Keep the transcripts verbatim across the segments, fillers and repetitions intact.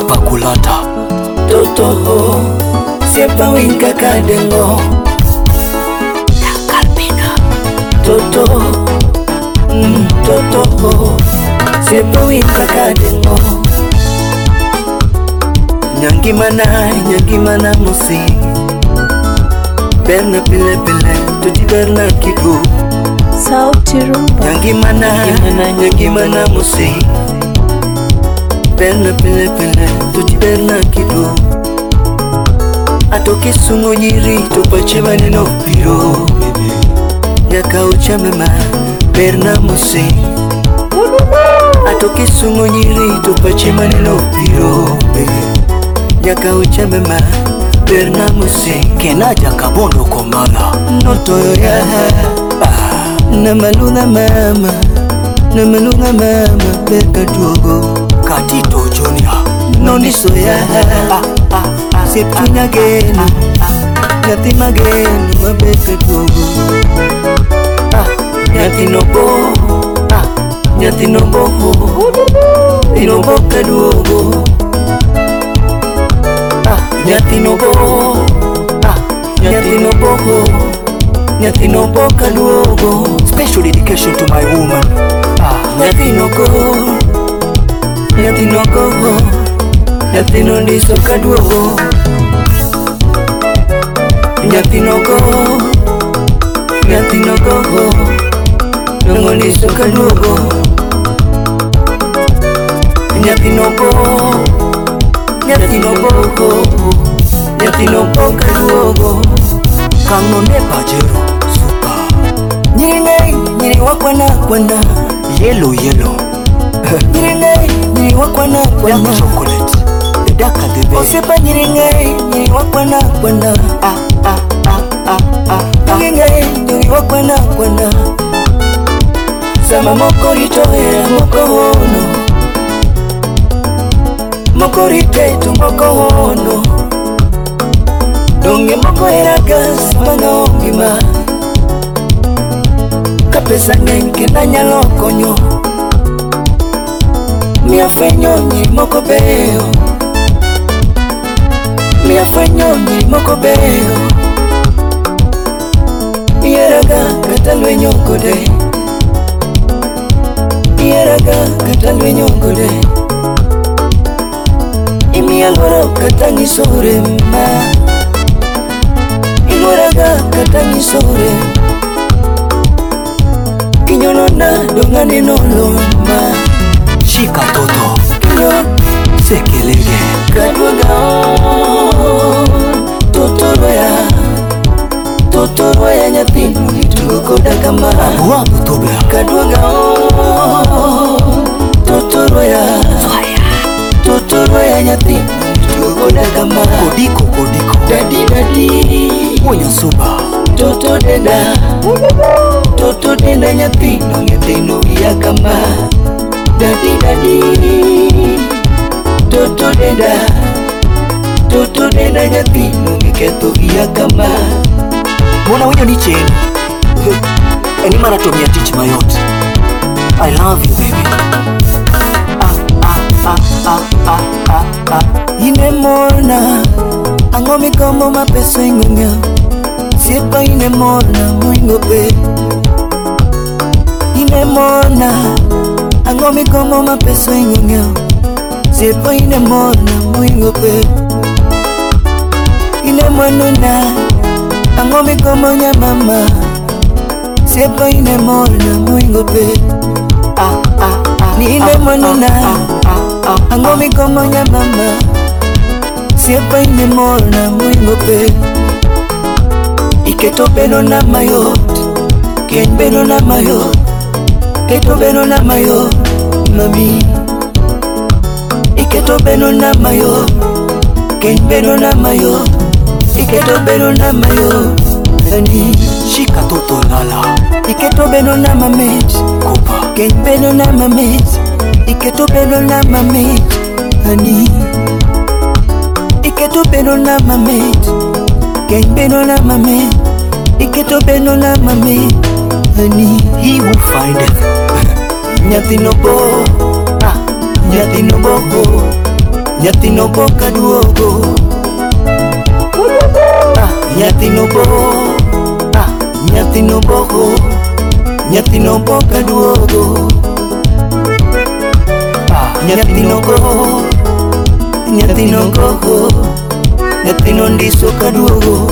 pakulata Toto ho Siepa winka kadengo Kalbina Toto mm, Toto ho Siepa winka kadengo Nyangi mana, nyangi mana musi Berna pile pile, tuti berna kiku Sauti Rumba. Nyangi mana, nyangi mana musi Berna pile pile, tuti berna kiku Atoke sungo nyiri, tupache maneno piro Nyaka ucha mema, berna musi Atoke sungo nyiri, tupache maneno piro Nyaka ucha mema, berna musi Kenaja kabondo komala Noto ya Namalunga mama Namalunga mama Beka tuogo Katito Junior Noniso ya Septunya genu Nyati magenu Mabeka tuogo Nyati nobo Nyati nobo Inobo kaduogo Nyati nobo Nyati nobo Nyati nobo kaduogo. Special dedication to my woman. Ah, Nyati nogo Nyati nogo Nyati nondiso kaduogo. Nyati nogo Nyati nogo Nondiso kaduogo. Nyati nogo Nyati nogo Nyati nogo kaduogo. Kanone pajero Super Nyiringai, nyiri wakwana kwana Yellow yellow Nyiringai, nyiri wakwana kwana Dark chocolate The darker the better. Osepa nyiringai, nyiri wakwana kwana Ah ah ah ah ah Nyiringai, nyiri wakwana kwana Sama moko ritohera moko hono Moko ritetu moko hono Donge moko eragas manga ongima Kapesa ngenke na nyalo konyo Mia fenyo nyiri moko beyo Mia fenyo nyiri moko beyo Ieraga kata lwenyo kode Ieraga kata lwenyo kode Imi aloro kata ngisore ma Iluaraga kata ngisore Kinyono na dongane noloma Shika toto Kinyo Sekelege Kadwaga Totoroya Totoroya nyatinu Ituko dakama Wabu tobea Kadwaga Totoroya Totoroya nyatinu Ituko dakama Kodiko kodiko Dadi dadi Monya suba Toto denda Toto denda nyatino nyatino via kama Dadi dadi Toto denda Toto denda nyatino nyiketo via kama Mwana wenyo ni chenu Eni mara tomia teach mayot I love you baby Ah ah ah ah ah ah ah Ine mona Angomi komo mapeso ingunga Siepa ine mona muingo pe Ine mona Angomi komo mapeso ingunga Siepa ine mona muingo pe Ine mwanuna Angomi komo nya mama Siepa ine mona muingo pe Ah ah ah Ni ine mwanuna Angomi komo nya mama Siepa ine mona muingo pe Iketo beno na mayot Ken beno na mayot Iketo beno na mayot Mami Iketo beno na mayot Ken beno na mayot Iketo beno na mayot Nani Shika toto lala Iketo beno na mamet Kopa Ken beno na mamet Iketo beno na mamet Nani Iketo beno na mamet Ken beno na mamet Iketo beno na mamet Honey, he who findeth Nyati no bo, ah, nyati no bo, nyathino boka duogo. Ah, nyathino bo, ah, nyathino boko, nyathino boka duogo. Ah, nyathino go, nyathino go, nyathino ndiso ka duogo.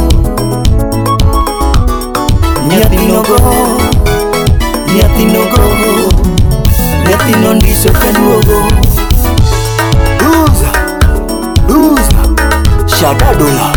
Nyathino go, nyathino go, nyathino ndiso ka duogo. Luza, luza, Shadadola.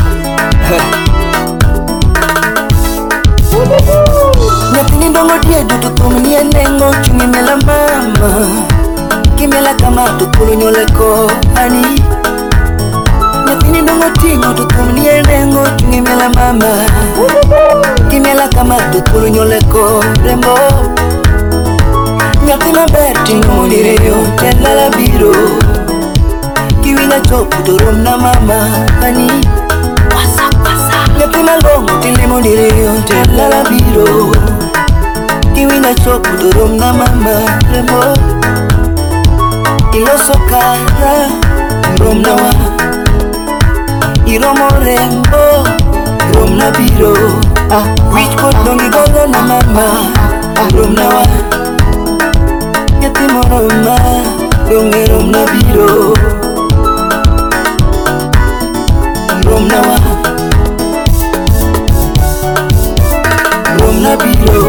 Nyathini dongo diedo to thum ni enengo chungi mela mama. Kimela kama to kulu nyole ko ani. Nyathini dongo tingo to thum ni enengo chungi mela mama. Kimela kama to kulu nyole ko rembo. Nyathina beti no direyo telala biro. Kiwina chopu to rom na mama ani. Nyathina longo tilimo direyo telala biro. Kiwina chopu to rom na mama rembo. Iloso kara rom na wa. Iromo rembo rom na biro. Ah, which pot dongi golo na mama rom na wa. Yatimo roma dongi rom na biro. Rom na wa, rom na biro.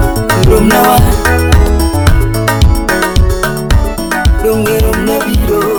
Rom na wa, dongi rom na biro.